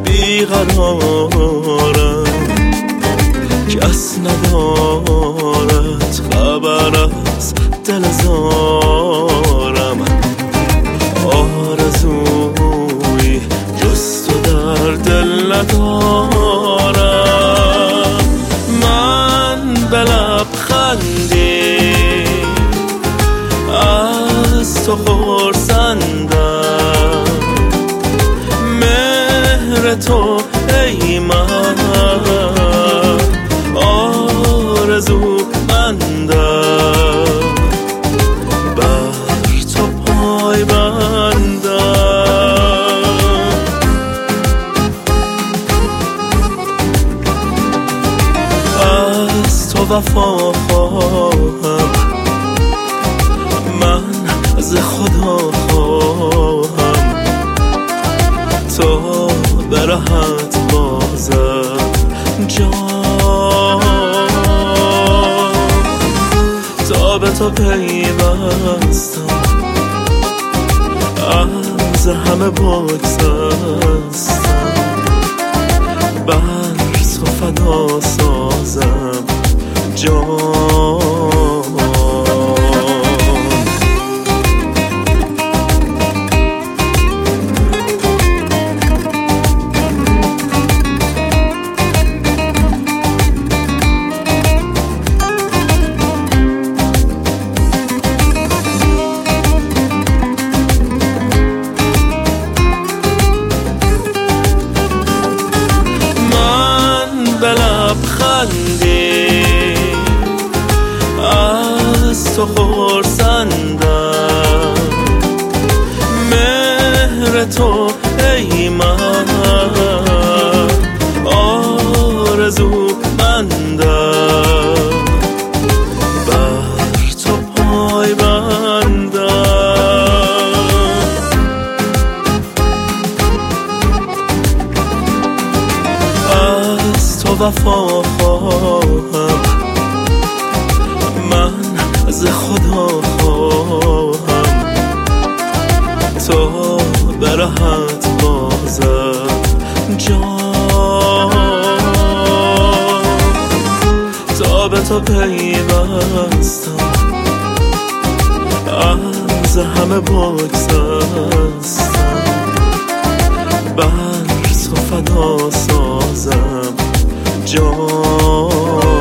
بیقرارم، کس ندارد خبر از دل زارم. آرزوی جز تو در دل ندارم. من به لبخندی از تو خرسندم، مهر تو ای من آرزومندم، بر تو پای بندم. از تو وفا خواهم، من از خدا خواهم، تا برهت بازم جان، تا به تو پیوستم، از همه بگذستم، بر تو فدا سازم جان. از تو خرسندم، مهر تو ای من آرزومندم، بر تو پای بندم. از تو وفا خواهم، من از خدا خواهم، تا برهت بازم جان، تا به تو پیوستم، از همه بگذستم، بر تو فدا سازم جان.